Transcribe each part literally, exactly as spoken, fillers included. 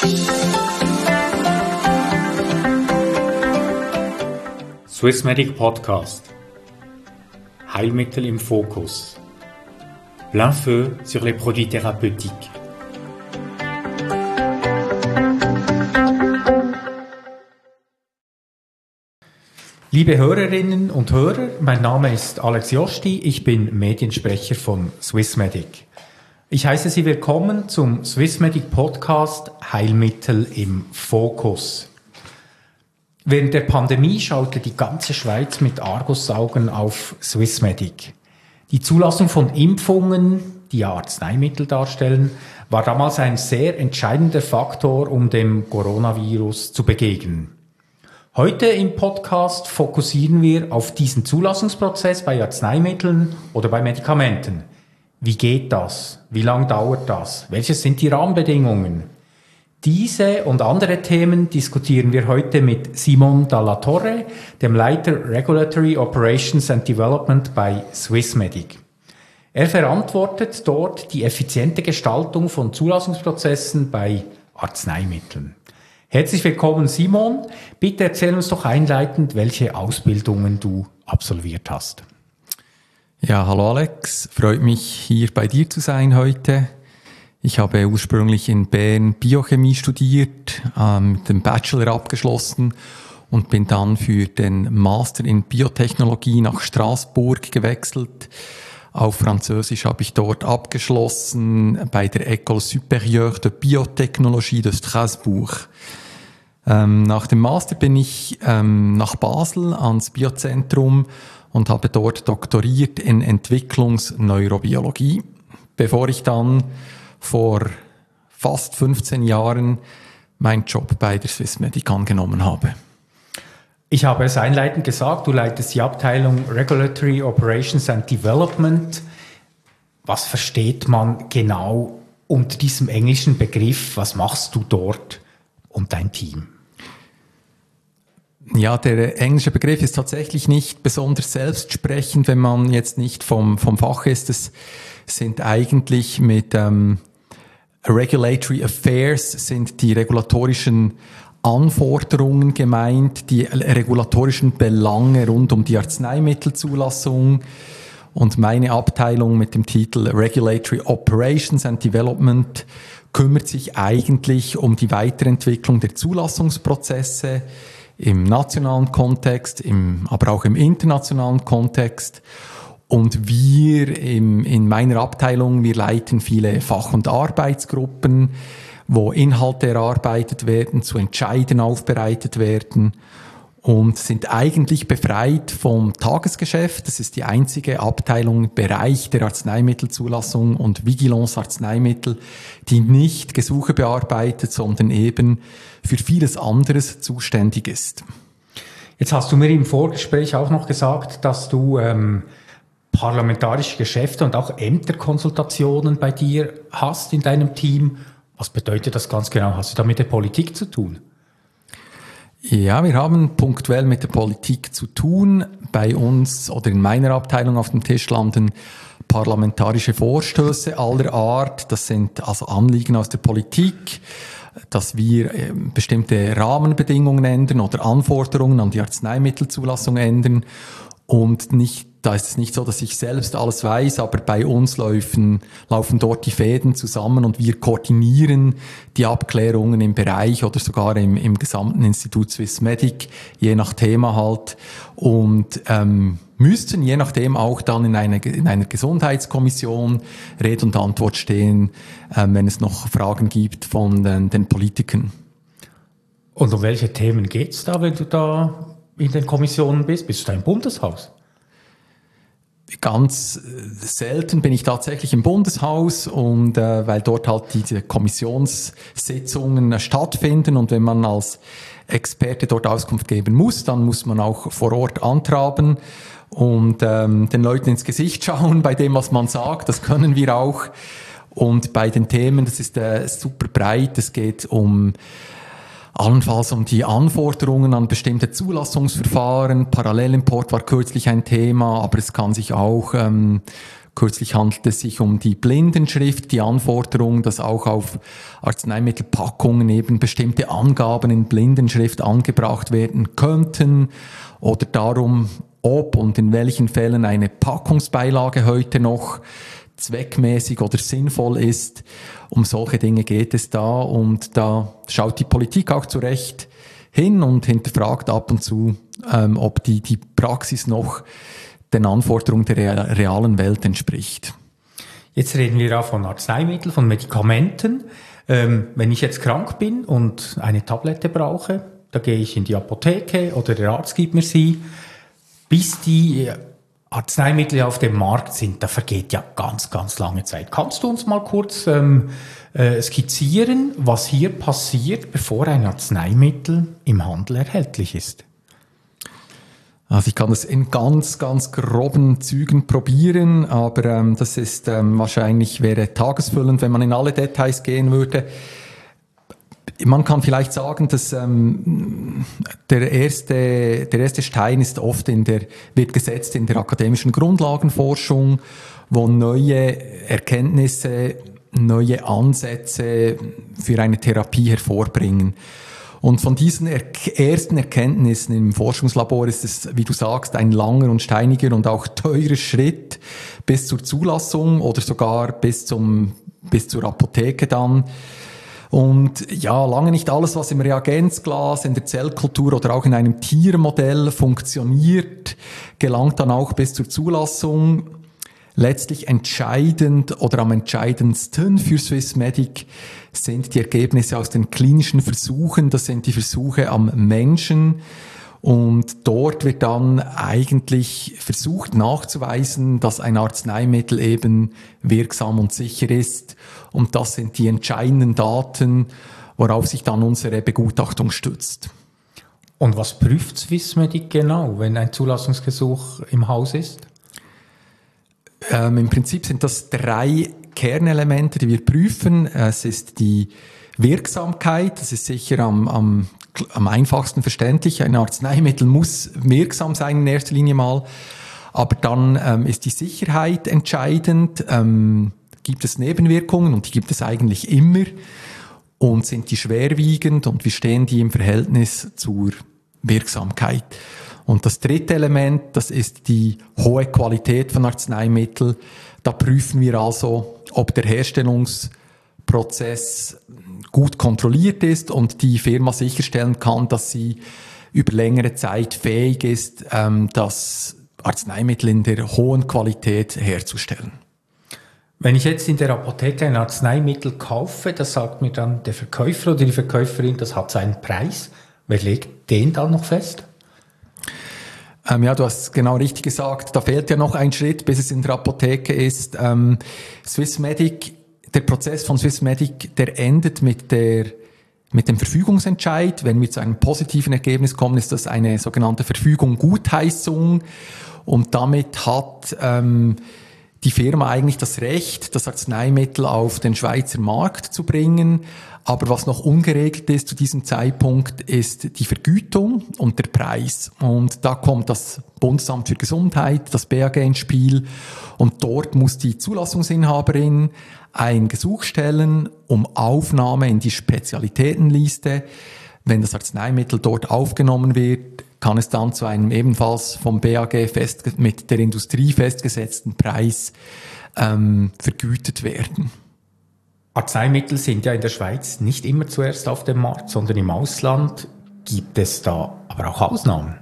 Swissmedic Podcast. Heilmittel im Fokus. Plein feu sur les produits thérapeutiques. Liebe Hörerinnen und Hörer, mein Name ist Alex Josti, ich bin Mediensprecher von Swissmedic. Ich heiße Sie willkommen zum Swissmedic Podcast Heilmittel im Fokus. Während der Pandemie schaute die ganze Schweiz mit Argusaugen auf Swissmedic. Die Zulassung von Impfungen, die ja Arzneimittel darstellen, war damals ein sehr entscheidender Faktor, um dem Coronavirus zu begegnen. Heute im Podcast fokussieren wir auf diesen Zulassungsprozess bei Arzneimitteln oder bei Medikamenten. Wie geht das? Wie lange dauert das? Welche sind die Rahmenbedingungen? Diese und andere Themen diskutieren wir heute mit Simon Dalla Torre, dem Leiter Regulatory Operations and Development bei Swissmedic. Er verantwortet dort die effiziente Gestaltung von Zulassungsprozessen bei Arzneimitteln. Herzlich willkommen, Simon. Bitte erzähl uns doch einleitend, welche Ausbildungen du absolviert hast. Ja, hallo Alex. Freut mich, hier bei dir zu sein heute. Ich habe ursprünglich in Bern Biochemie studiert, ähm, mit dem Bachelor abgeschlossen und bin dann für den Master in Biotechnologie nach Straßburg gewechselt. Auf Französisch habe ich dort abgeschlossen bei der École Supérieure de Biotechnologie de Strasbourg. Ähm, nach dem Master bin ich ähm, nach Basel ans Biozentrum und habe dort doktoriert in Entwicklungsneurobiologie, bevor ich dann vor fast fünfzehn Jahren meinen Job bei der Swissmedic angenommen habe. Ich habe es einleitend gesagt, du leitest die Abteilung Regulatory Operations and Development. Was versteht man genau unter diesem englischen Begriff? Was machst du dort und dein Team? Ja, der englische Begriff ist tatsächlich nicht besonders selbstsprechend, wenn man jetzt nicht vom, vom Fach ist. Es sind eigentlich mit ähm, Regulatory Affairs sind die regulatorischen Anforderungen gemeint, die regulatorischen Belange rund um die Arzneimittelzulassung, und meine Abteilung mit dem Titel Regulatory Operations and Development kümmert sich eigentlich um die Weiterentwicklung der Zulassungsprozesse im nationalen Kontext, im, aber auch im internationalen Kontext. Und wir im, in meiner Abteilung, wir leiten viele Fach- und Arbeitsgruppen, wo Inhalte erarbeitet werden, zu Entscheiden aufbereitet werden und sind eigentlich befreit vom Tagesgeschäft. Das ist die einzige Abteilung im Bereich der Arzneimittelzulassung und Vigilance Arzneimittel, die nicht Gesuche bearbeitet, sondern eben für vieles anderes zuständig ist. Jetzt hast du mir im Vorgespräch auch noch gesagt, dass du ähm, parlamentarische Geschäfte und auch Ämterkonsultationen bei dir hast in deinem Team. Was bedeutet das ganz genau? Hast du da mit der Politik zu tun? Ja, wir haben punktuell mit der Politik zu tun. Bei uns oder in meiner Abteilung auf dem Tisch landen parlamentarische Vorstöße aller Art. Das sind also Anliegen aus der Politik, dass wir bestimmte Rahmenbedingungen ändern oder Anforderungen an die Arzneimittelzulassung ändern. Und nicht, da ist es nicht so, dass ich selbst alles weiß, aber bei uns laufen, laufen dort die Fäden zusammen und wir koordinieren die Abklärungen im Bereich oder sogar im, im gesamten Institut Swissmedic, je nach Thema halt, und ähm, müssten je nachdem auch dann in einer, in einer Gesundheitskommission Rede und Antwort stehen, ähm, wenn es noch Fragen gibt von den, den Politikern. Und um welche Themen geht's da, wenn du da in den Kommissionen bist? Bist du da im Bundeshaus? Ganz selten bin ich tatsächlich im Bundeshaus, und äh, weil dort halt diese Kommissionssitzungen äh, stattfinden, und wenn man als Experte dort Auskunft geben muss, dann muss man auch vor Ort antraben und ähm, den Leuten ins Gesicht schauen bei dem, was man sagt. Das können wir auch. Und bei den Themen, das ist äh, super breit. Es geht um allenfalls um die Anforderungen an bestimmte Zulassungsverfahren. Parallelimport war kürzlich ein Thema, aber es kann sich auch ähm, Kürzlich handelt es sich um die Blindenschrift, die Anforderung, dass auch auf Arzneimittelpackungen eben bestimmte Angaben in Blindenschrift angebracht werden könnten oder darum, ob und in welchen Fällen eine Packungsbeilage heute noch zweckmäßig oder sinnvoll ist. Um solche Dinge geht es da und da schaut die Politik auch zu Recht hin und hinterfragt ab und zu, ähm, ob die, die Praxis noch den Anforderungen der realen Welt entspricht. Jetzt reden wir auch von Arzneimitteln, von Medikamenten. Ähm, wenn ich jetzt krank bin und eine Tablette brauche, da gehe ich in die Apotheke oder der Arzt gibt mir sie. Bis die Arzneimittel auf dem Markt sind, da vergeht ja ganz, ganz lange Zeit. Kannst du uns mal kurz ähm, äh, skizzieren, was hier passiert, bevor ein Arzneimittel im Handel erhältlich ist? Also ich kann das in ganz, ganz groben Zügen probieren, aber ähm, das ist ähm, wahrscheinlich wäre tagesfüllend, wenn man in alle Details gehen würde. Man kann vielleicht sagen, dass ähm, der erste der erste Stein ist oft in der wird gesetzt in der akademischen Grundlagenforschung, wo neue Erkenntnisse, neue Ansätze für eine Therapie hervorbringen. Und von diesen er- ersten Erkenntnissen im Forschungslabor ist es, wie du sagst, ein langer und steiniger und auch teurer Schritt bis zur Zulassung oder sogar bis zum, bis zur Apotheke dann. Und ja, lange nicht alles, was im Reagenzglas, in der Zellkultur oder auch in einem Tiermodell funktioniert, gelangt dann auch bis zur Zulassung. Letztlich entscheidend oder am entscheidendsten für Swissmedic sind die Ergebnisse aus den klinischen Versuchen. Das sind die Versuche am Menschen. Und dort wird dann eigentlich versucht nachzuweisen, dass ein Arzneimittel eben wirksam und sicher ist. Und das sind die entscheidenden Daten, worauf sich dann unsere Begutachtung stützt. Und was prüft Swissmedic genau, wenn ein Zulassungsgesuch im Haus ist? Ähm, Im Prinzip sind das drei Kernelemente, die wir prüfen. Es ist die Wirksamkeit, das ist sicher am, am, am einfachsten verständlich. Ein Arzneimittel muss wirksam sein in erster Linie mal. Aber dann ähm, ist die Sicherheit entscheidend. Ähm, gibt es Nebenwirkungen und die gibt es eigentlich immer. Und sind die schwerwiegend und wie stehen die im Verhältnis zur Wirksamkeit? Und das dritte Element, das ist die hohe Qualität von Arzneimitteln. Da prüfen wir also, ob der Herstellungsprozess gut kontrolliert ist und die Firma sicherstellen kann, dass sie über längere Zeit fähig ist, das Arzneimittel in der hohen Qualität herzustellen. Wenn ich jetzt in der Apotheke ein Arzneimittel kaufe, das sagt mir dann der Verkäufer oder die Verkäuferin, das hat seinen Preis. Wer legt den dann noch fest? Ähm, ja, du hast genau richtig gesagt, da fehlt ja noch ein Schritt, bis es in der Apotheke ist. Ähm, Swissmedic, der Prozess von Swissmedic, der endet mit der mit dem Verfügungsentscheid. Wenn wir zu einem positiven Ergebnis kommen, ist das eine sogenannte Verfügung Gutheißung und damit hat ähm, die Firma eigentlich das Recht, das Arzneimittel auf den Schweizer Markt zu bringen. Aber was noch ungeregelt ist zu diesem Zeitpunkt, ist die Vergütung und der Preis. Und da kommt das Bundesamt für Gesundheit, das B A G ins Spiel. Und dort muss die Zulassungsinhaberin ein Gesuch stellen um Aufnahme in die Spezialitätenliste. Wenn das Arzneimittel dort aufgenommen wird, kann es dann zu einem ebenfalls vom B A G fest, mit der Industrie festgesetzten Preis ähm, vergütet werden. Arzneimittel sind ja in der Schweiz nicht immer zuerst auf dem Markt, sondern im Ausland. Gibt es da aber auch Ausnahmen?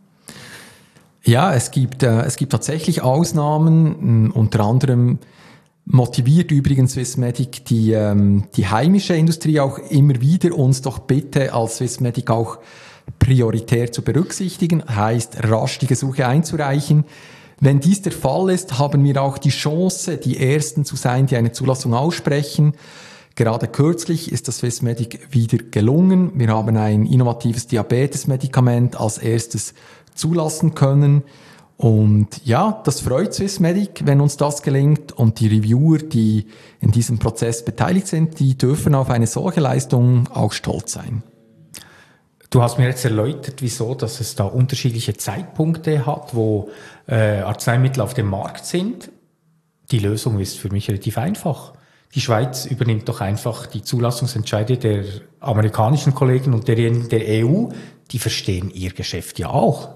Ja, es gibt, äh, es gibt tatsächlich Ausnahmen. Unter anderem motiviert übrigens Swissmedic die, ähm, die heimische Industrie auch immer wieder, uns doch bitte als Swissmedic auch prioritär zu berücksichtigen, heißt rasch die Gesuche einzureichen. Wenn dies der Fall ist, haben wir auch die Chance, die Ersten zu sein, die eine Zulassung aussprechen. Gerade kürzlich ist das Swissmedic wieder gelungen. Wir haben ein innovatives Diabetes-Medikament als erstes zulassen können. Und ja, das freut Swissmedic, wenn uns das gelingt. Und die Reviewer, die in diesem Prozess beteiligt sind, die dürfen auf eine solche Leistung auch stolz sein. Du hast mir jetzt erläutert, wieso, dass es da unterschiedliche Zeitpunkte hat, wo äh, Arzneimittel auf dem Markt sind. Die Lösung ist für mich relativ einfach. Die Schweiz übernimmt doch einfach die Zulassungsentscheide der amerikanischen Kollegen und derjenigen der E U. Die verstehen ihr Geschäft ja auch.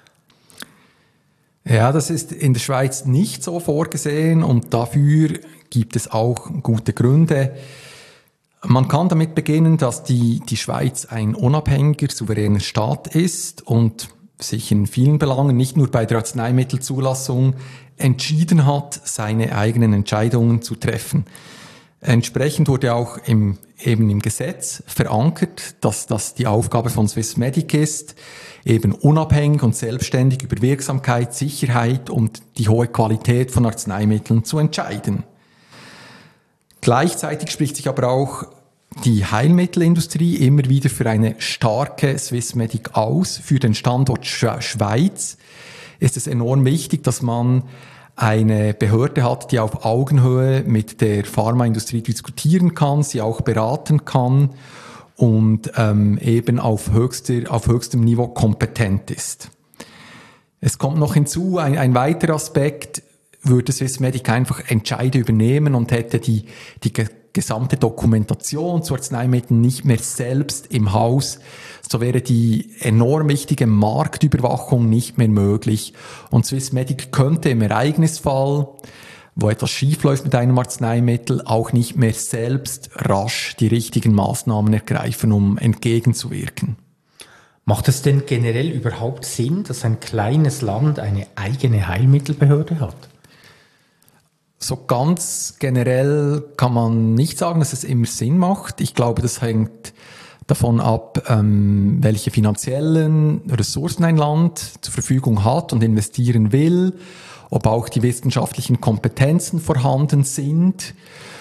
Ja, das ist in der Schweiz nicht so vorgesehen und dafür gibt es auch gute Gründe. Man kann damit beginnen, dass die, die Schweiz ein unabhängiger, souveräner Staat ist und sich in vielen Belangen, nicht nur bei der Arzneimittelzulassung, entschieden hat, seine eigenen Entscheidungen zu treffen. Entsprechend wurde auch im, eben im Gesetz verankert, dass das die Aufgabe von Swissmedic ist, eben unabhängig und selbstständig über Wirksamkeit, Sicherheit und die hohe Qualität von Arzneimitteln zu entscheiden. Gleichzeitig spricht sich aber auch die Heilmittelindustrie immer wieder für eine starke Swissmedic aus. Für den Standort Schweiz ist es enorm wichtig, dass man eine Behörde hat, die auf Augenhöhe mit der Pharmaindustrie diskutieren kann, sie auch beraten kann und ähm, eben auf, höchster, auf höchstem Niveau kompetent ist. Es kommt noch hinzu, ein, ein weiterer Aspekt, würde Swissmedic einfach Entscheide übernehmen und hätte die, die gesamte Dokumentation zu Arzneimitteln nicht mehr selbst im Haus, so wäre die enorm wichtige Marktüberwachung nicht mehr möglich. Und Swissmedic könnte im Ereignisfall, wo etwas schiefläuft mit einem Arzneimittel, auch nicht mehr selbst rasch die richtigen Maßnahmen ergreifen, um entgegenzuwirken. Macht es denn generell überhaupt Sinn, dass ein kleines Land eine eigene Heilmittelbehörde hat? So ganz generell kann man nicht sagen, dass es immer Sinn macht. Ich glaube, das hängt davon ab, ähm, welche finanziellen Ressourcen ein Land zur Verfügung hat und investieren will, ob auch die wissenschaftlichen Kompetenzen vorhanden sind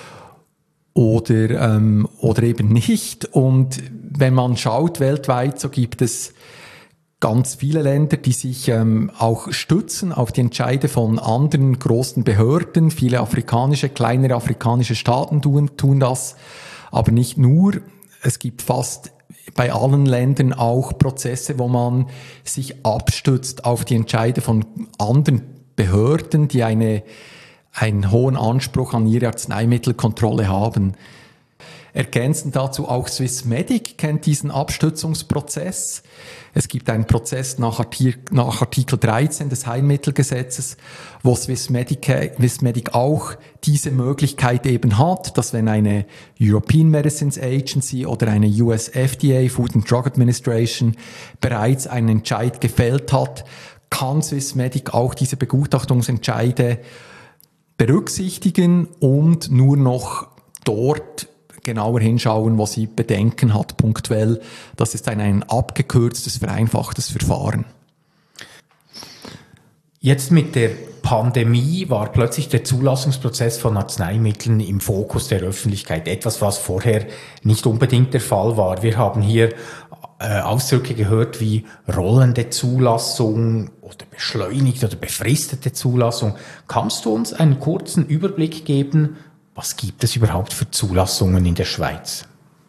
oder, ähm, oder eben nicht. Und wenn man schaut weltweit, so gibt es ganz viele Länder, die sich ähm, auch stützen auf die Entscheide von anderen großen Behörden. Viele afrikanische, kleinere afrikanische Staaten tun, tun das, aber nicht nur. Es gibt fast bei allen Ländern auch Prozesse, wo man sich abstützt auf die Entscheide von anderen Behörden, die eine, einen hohen Anspruch an ihre Arzneimittelkontrolle haben. Ergänzend dazu auch Swissmedic kennt diesen Abstützungsprozess. Es gibt einen Prozess nach Artikel, nach Artikel dreizehn des Heilmittelgesetzes, wo Swissmedic, Swissmedic auch diese Möglichkeit eben hat, dass wenn eine European Medicines Agency oder eine U S F D A, Food and Drug Administration, bereits einen Entscheid gefällt hat, kann Swissmedic auch diese Begutachtungsentscheide berücksichtigen und nur noch dort genauer hinschauen, was sie Bedenken hat, punktuell. Das ist ein, ein abgekürztes, vereinfachtes Verfahren. Jetzt mit der Pandemie war plötzlich der Zulassungsprozess von Arzneimitteln im Fokus der Öffentlichkeit. Etwas, was vorher nicht unbedingt der Fall war. Wir haben hier äh, Ausdrücke gehört wie rollende Zulassung oder beschleunigte oder befristete Zulassung. Kannst du uns einen kurzen Überblick geben, was gibt es überhaupt für Zulassungen in der Schweiz?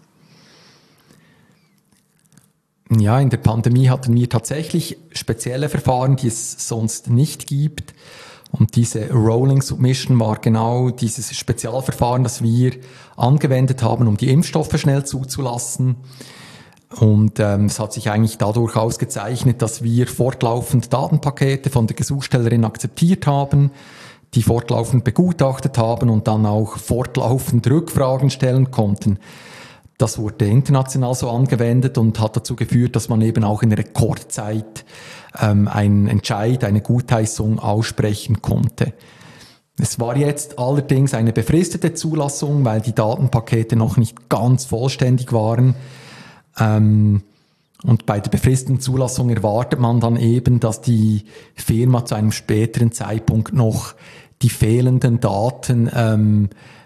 Ja, in der Pandemie hatten wir tatsächlich spezielle Verfahren, die es sonst nicht gibt. Und diese Rolling Submission war genau dieses Spezialverfahren, das wir angewendet haben, um die Impfstoffe schnell zuzulassen. Und ähm, es hat sich eigentlich dadurch ausgezeichnet, dass wir fortlaufend Datenpakete von der Gesuchstellerin akzeptiert haben, die fortlaufend begutachtet haben und dann auch fortlaufend Rückfragen stellen konnten. Das wurde international so angewendet und hat dazu geführt, dass man eben auch in Rekordzeit ähm, einen Entscheid, eine Gutheißung aussprechen konnte. Es war jetzt allerdings eine befristete Zulassung, weil die Datenpakete noch nicht ganz vollständig waren. Ähm, Und bei der befristeten Zulassung erwartet man dann eben, dass die Firma zu einem späteren Zeitpunkt noch die fehlenden Daten ähm,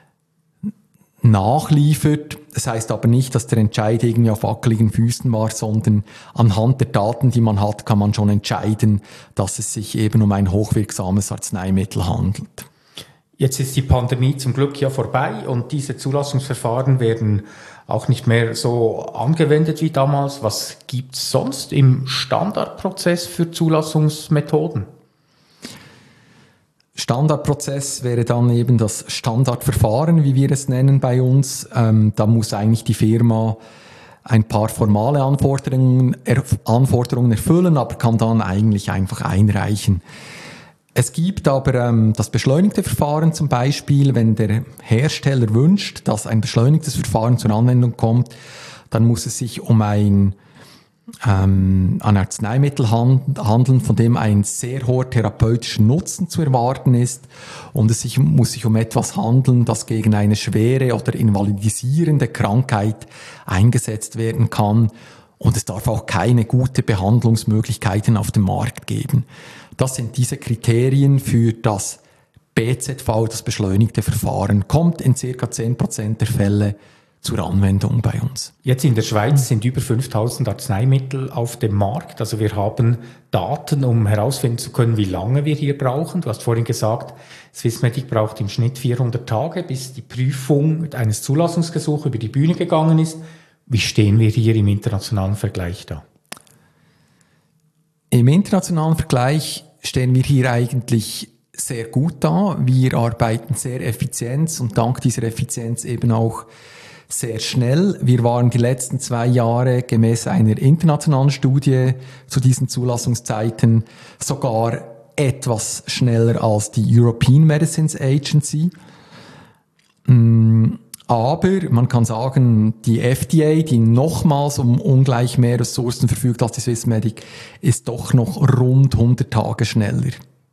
nachliefert. Das heißt aber nicht, dass der Entscheid irgendwie auf wackeligen Füßen war, sondern anhand der Daten, die man hat, kann man schon entscheiden, dass es sich eben um ein hochwirksames Arzneimittel handelt. Jetzt ist die Pandemie zum Glück ja vorbei und diese Zulassungsverfahren werden auch nicht mehr so angewendet wie damals. Was gibt es sonst im Standardprozess für Zulassungsmethoden? Standardprozess wäre dann eben das Standardverfahren, wie wir es nennen bei uns. Ähm, da muss eigentlich die Firma ein paar formale Anforderungen, er, Anforderungen erfüllen, aber kann dann eigentlich einfach einreichen. Es gibt aber ähm, das beschleunigte Verfahren zum Beispiel, wenn der Hersteller wünscht, dass ein beschleunigtes Verfahren zur Anwendung kommt, dann muss es sich um ein ähm, ein Arzneimittel handeln, von dem ein sehr hoher therapeutischer Nutzen zu erwarten ist, und es sich, muss sich um etwas handeln, das gegen eine schwere oder invalidisierende Krankheit eingesetzt werden kann, und es darf auch keine gute Behandlungsmöglichkeiten auf dem Markt geben. Das sind diese Kriterien für das B Z V, das beschleunigte Verfahren, kommt in circa zehn Prozent der Fälle zur Anwendung bei uns. Jetzt in der Schweiz sind über fünftausend Arzneimittel auf dem Markt. Also wir haben Daten, um herausfinden zu können, wie lange wir hier brauchen. Du hast vorhin gesagt, Swissmedic braucht im Schnitt vierhundert Tage, bis die Prüfung eines Zulassungsgesuchs über die Bühne gegangen ist. Wie stehen wir hier im internationalen Vergleich da? Im internationalen Vergleich stehen wir hier eigentlich sehr gut da. Wir arbeiten sehr effizient und dank dieser Effizienz eben auch sehr schnell. Wir waren die letzten zwei Jahre gemäß einer internationalen Studie zu diesen Zulassungszeiten sogar etwas schneller als die European Medicines Agency. Aber man kann sagen, die F D A, die nochmals um ungleich mehr Ressourcen verfügt als die Swissmedic, ist doch noch rund hundert Tage schneller.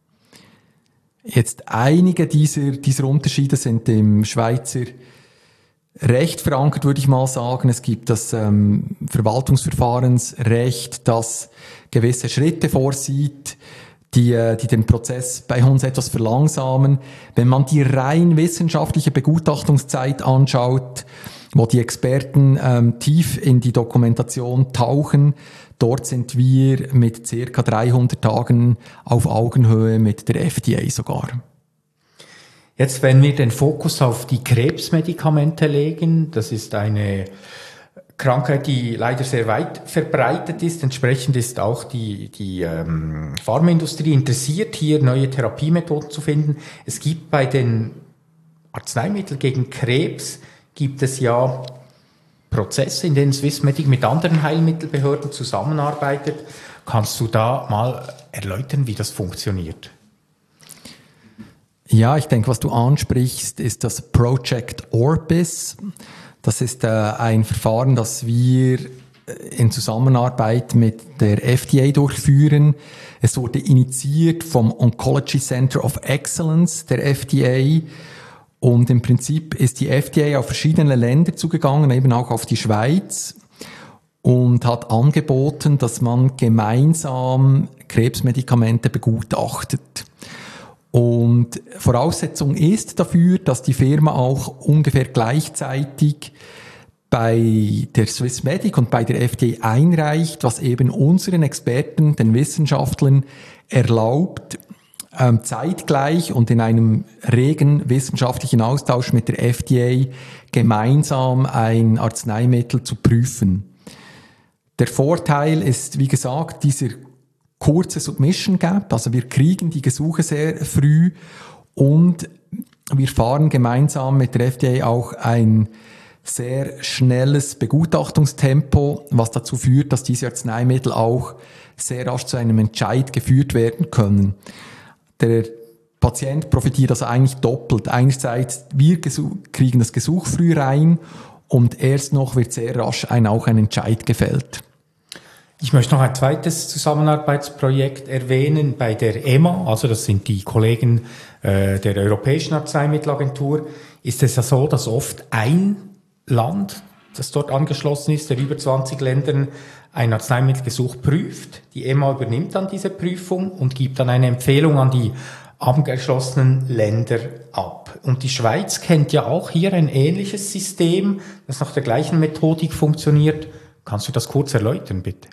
Jetzt einige dieser, dieser Unterschiede sind im Schweizer Recht verankert, würde ich mal sagen. Es gibt das ähm, Verwaltungsverfahrensrecht, das gewisse Schritte vorsieht, die, äh, die den Prozess bei uns etwas verlangsamen. Wenn man die rein wissenschaftliche Begutachtungszeit anschaut, wo die Experten ähm, tief in die Dokumentation tauchen, dort sind wir mit circa dreihundert Tagen auf Augenhöhe mit der F D A sogar. Jetzt, wenn wir den Fokus auf die Krebsmedikamente legen, das ist eine Krankheit, die leider sehr weit verbreitet ist. Entsprechend ist auch die, die ähm, Pharmaindustrie interessiert, hier neue Therapiemethoden zu finden. Es gibt bei den Arzneimitteln gegen Krebs, gibt es ja Prozesse, in denen Swissmedic mit anderen Heilmittelbehörden zusammenarbeitet. Kannst du da mal erläutern, wie das funktioniert? Ja, ich denke, was du ansprichst, ist das Project Orbis. Das ist äh, ein Verfahren, das wir in Zusammenarbeit mit der F D A durchführen. Es wurde initiiert vom Oncology Center of Excellence der F D A. Und im Prinzip ist die F D A auf verschiedene Länder zugegangen, eben auch auf die Schweiz, und hat angeboten, dass man gemeinsam Krebsmedikamente begutachtet. Und Voraussetzung ist dafür, dass die Firma auch ungefähr gleichzeitig bei der Swissmedic und bei der F D A einreicht, was eben unseren Experten, den Wissenschaftlern, erlaubt, ähm, zeitgleich und in einem regen wissenschaftlichen Austausch mit der F D A gemeinsam ein Arzneimittel zu prüfen. Der Vorteil ist, wie gesagt, dieser kurze Submission Gap, also wir kriegen die Gesuche sehr früh und wir fahren gemeinsam mit der F D A auch ein sehr schnelles Begutachtungstempo, was dazu führt, dass diese Arzneimittel auch sehr rasch zu einem Entscheid geführt werden können. Der Patient profitiert also eigentlich doppelt. Einerseits, wir kriegen das Gesuch früh rein und erst noch wird sehr rasch ein, auch ein Entscheid gefällt. Ich möchte noch ein zweites Zusammenarbeitsprojekt erwähnen bei der E M A, also das sind die Kollegen äh, der Europäischen Arzneimittelagentur. Ist es ja so, dass oft ein Land, das dort angeschlossen ist, der über zwanzig Ländern ein Arzneimittelgesuch prüft. Die E M A übernimmt dann diese Prüfung und gibt dann eine Empfehlung an die angeschlossenen Länder ab. Und die Schweiz kennt ja auch hier ein ähnliches System, das nach der gleichen Methodik funktioniert. Kannst du das kurz erläutern, bitte?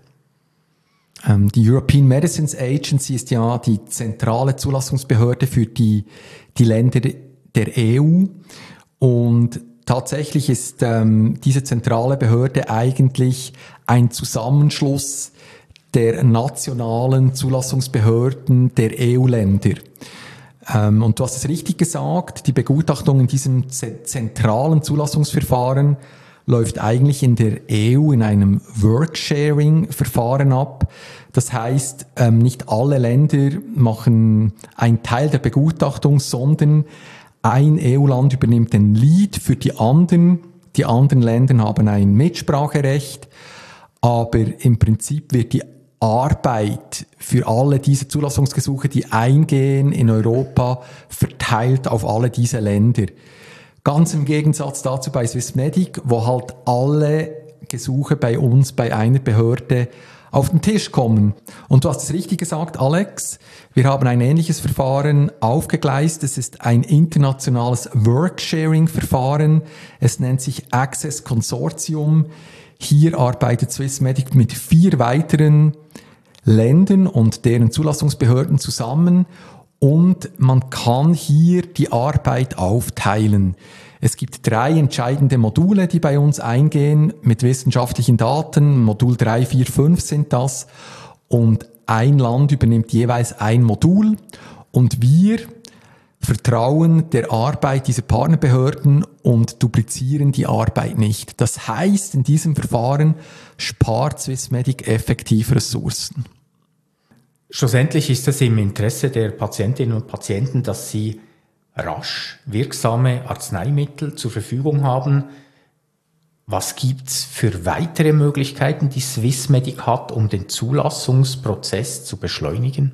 Die European Medicines Agency ist ja die zentrale Zulassungsbehörde für die, die Länder der E U. Und tatsächlich ist ähm, diese zentrale Behörde eigentlich ein Zusammenschluss der nationalen Zulassungsbehörden der E U-Länder. Ähm, und du hast es richtig gesagt, die Begutachtung in diesem z- zentralen Zulassungsverfahren läuft eigentlich in der E U in einem Worksharing-Verfahren ab. Das heißt, ähm, nicht alle Länder machen einen Teil der Begutachtung, sondern ein E U-Land übernimmt den Lead für die anderen. Die anderen Länder haben ein Mitspracherecht, aber im Prinzip wird die Arbeit für alle diese Zulassungsgesuche, die eingehen in Europa, verteilt auf alle diese Länder. Ganz im Gegensatz dazu bei Swissmedic, wo halt alle Gesuche bei uns, bei einer Behörde auf den Tisch kommen. Und du hast es richtig gesagt, Alex, wir haben ein ähnliches Verfahren aufgegleist. Es ist ein internationales Worksharing-Verfahren. Es nennt sich Access Consortium. Hier arbeitet Swissmedic mit vier weiteren Ländern und deren Zulassungsbehörden zusammen. Und man kann hier die Arbeit aufteilen. Es gibt drei entscheidende Module, die bei uns eingehen mit wissenschaftlichen Daten. Modul drei, vier, fünf sind das. Und ein Land übernimmt jeweils ein Modul. Und wir vertrauen der Arbeit dieser Partnerbehörden und duplizieren die Arbeit nicht. Das heißt, in diesem Verfahren spart Swissmedic effektiv Ressourcen. Schlussendlich ist es im Interesse der Patientinnen und Patienten, dass sie rasch wirksame Arzneimittel zur Verfügung haben. Was gibt's für weitere Möglichkeiten, die Swissmedic hat, um den Zulassungsprozess zu beschleunigen?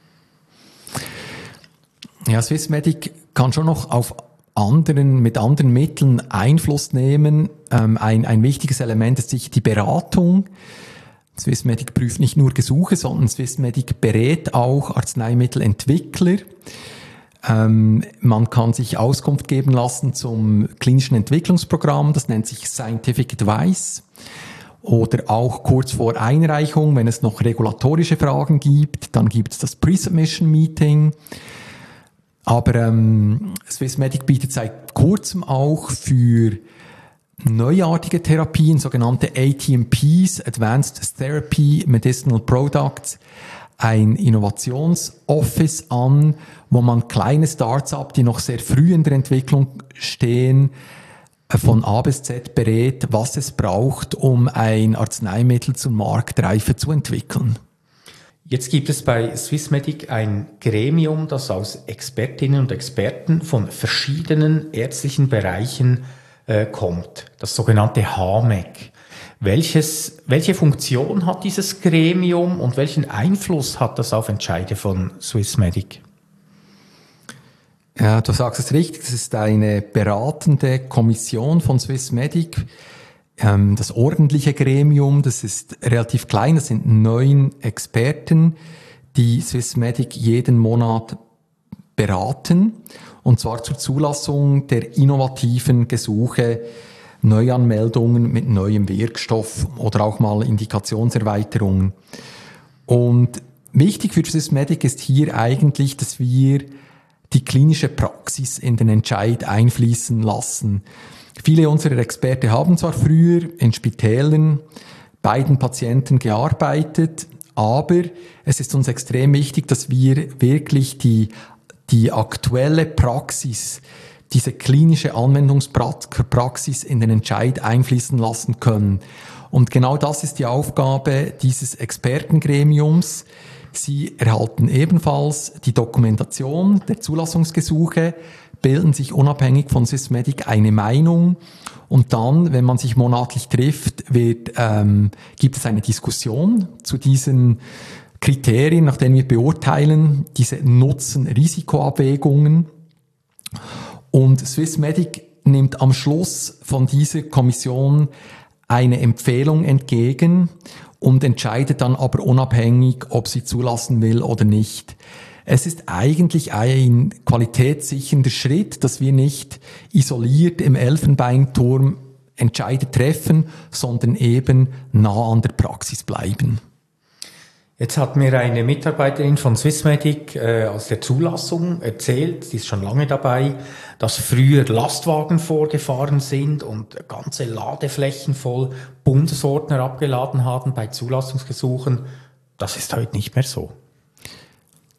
Ja, Swissmedic kann schon noch auf anderen, mit anderen Mitteln Einfluss nehmen. Ähm, ein, ein wichtiges Element ist sicher die Beratung. Swissmedic prüft nicht nur Gesuche, sondern Swissmedic berät auch Arzneimittelentwickler. Ähm, man kann sich Auskunft geben lassen zum klinischen Entwicklungsprogramm, das nennt sich Scientific Advice. Oder auch kurz vor Einreichung, wenn es noch regulatorische Fragen gibt, dann gibt es das Pre-Submission Meeting. Aber ähm, Swissmedic bietet seit kurzem auch für neuartige Therapien, sogenannte A T M Ps, Advanced Therapy Medicinal Products, ein Innovationsoffice an, wo man kleine Startups, die noch sehr früh in der Entwicklung stehen, von A bis Z berät, was es braucht, um ein Arzneimittel zur Marktreife zu entwickeln. Jetzt gibt es bei Swissmedic ein Gremium, das aus Expertinnen und Experten von verschiedenen ärztlichen Bereichen äh, kommt, das sogenannte H M E C. Welches, welche Funktion hat dieses Gremium und welchen Einfluss hat das auf Entscheide von Swissmedic? Ja, du sagst es richtig, es ist eine beratende Kommission von Swissmedic. Ähm, das ordentliche Gremium, das ist relativ klein, das sind neun Experten, die Swissmedic jeden Monat beraten, und zwar zur Zulassung der innovativen Gesuche, Neuanmeldungen mit neuem Wirkstoff oder auch mal Indikationserweiterungen. Und wichtig für Swissmedic ist hier eigentlich, dass wir die klinische Praxis in den Entscheid einfließen lassen. Viele unserer Experten haben zwar früher in Spitälern bei den Patienten gearbeitet, aber es ist uns extrem wichtig, dass wir wirklich die, die aktuelle Praxis, diese klinische Anwendungspraxis in den Entscheid einfließen lassen können. Und genau das ist die Aufgabe dieses Expertengremiums. Sie erhalten ebenfalls die Dokumentation der Zulassungsgesuche, bilden sich unabhängig von Swissmedic eine Meinung, und dann, wenn man sich monatlich trifft, wird, ähm, gibt es eine Diskussion zu diesen Kriterien, nach denen wir beurteilen, diese Nutzen-Risikoabwägungen. Und Swissmedic nimmt am Schluss von dieser Kommission eine Empfehlung entgegen und entscheidet dann aber unabhängig, ob sie zulassen will oder nicht. Es ist eigentlich ein qualitätssichernder Schritt, dass wir nicht isoliert im Elfenbeinturm Entscheide treffen, sondern eben nah an der Praxis bleiben. Jetzt hat mir eine Mitarbeiterin von Swissmedic äh, aus der Zulassung erzählt, die ist schon lange dabei, dass früher Lastwagen vorgefahren sind und ganze Ladeflächen voll Bundesordner abgeladen haben bei Zulassungsgesuchen. Das ist heute nicht mehr so.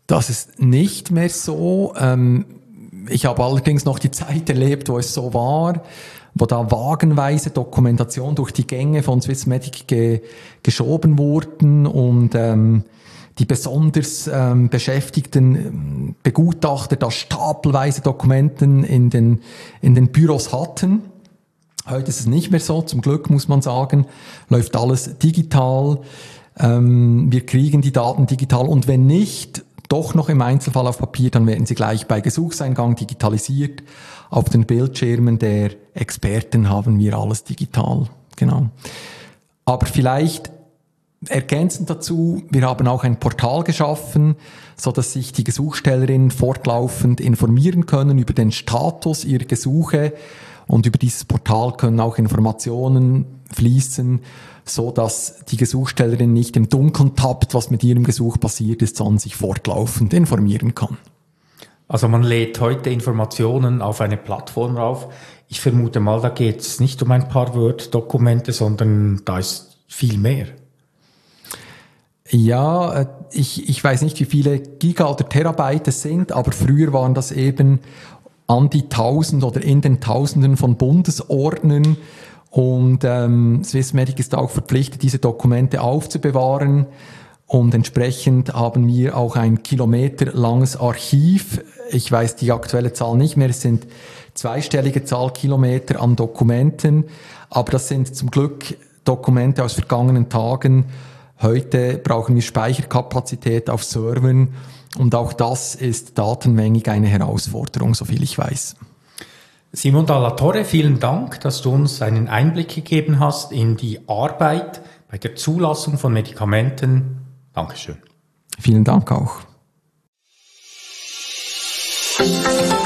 Das ist nicht mehr so. Ähm, ich habe allerdings noch die Zeit erlebt, wo es so war, wo da wagenweise Dokumentation durch die Gänge von Swissmedic ge- geschoben wurden und ähm, die besonders ähm, beschäftigten Begutachter da stapelweise Dokumenten in den, in den Büros hatten. Heute ist es nicht mehr so, zum Glück muss man sagen, läuft alles digital. Ähm, wir kriegen die Daten digital und wenn nicht, doch noch im Einzelfall auf Papier, dann werden sie gleich bei Gesuchseingang digitalisiert. Auf den Bildschirmen der Experten haben wir alles digital. Genau. Aber vielleicht ergänzend dazu, wir haben auch ein Portal geschaffen, so dass sich die Gesuchstellerinnen fortlaufend informieren können über den Status ihrer Gesuche und über dieses Portal können auch Informationen fließen, so dass die Gesuchstellerin nicht im Dunkeln tappt, was mit ihrem Gesuch passiert ist, sondern sich fortlaufend informieren kann. Also man lädt heute Informationen auf eine Plattform rauf. Ich vermute mal, da geht es nicht um ein paar Word-Dokumente, sondern da ist viel mehr. Ja, ich, ich weiß nicht, wie viele Giga oder Terabyte es sind, aber früher waren das eben an die Tausend oder in den Tausenden von Bundesordnern und ähm, Swissmedic ist auch verpflichtet, diese Dokumente aufzubewahren und entsprechend haben wir auch ein kilometerlanges Archiv. Ich weiß die aktuelle Zahl nicht mehr, es sind zweistellige Zahl Kilometer an Dokumenten, aber das sind zum Glück Dokumente aus vergangenen Tagen. Heute brauchen wir Speicherkapazität auf Servern und auch das ist datenmängig eine Herausforderung, soviel ich weiß. Simon Dalla Torre, vielen Dank, dass du uns einen Einblick gegeben hast in die Arbeit bei der Zulassung von Medikamenten. Dankeschön. Vielen Dank auch.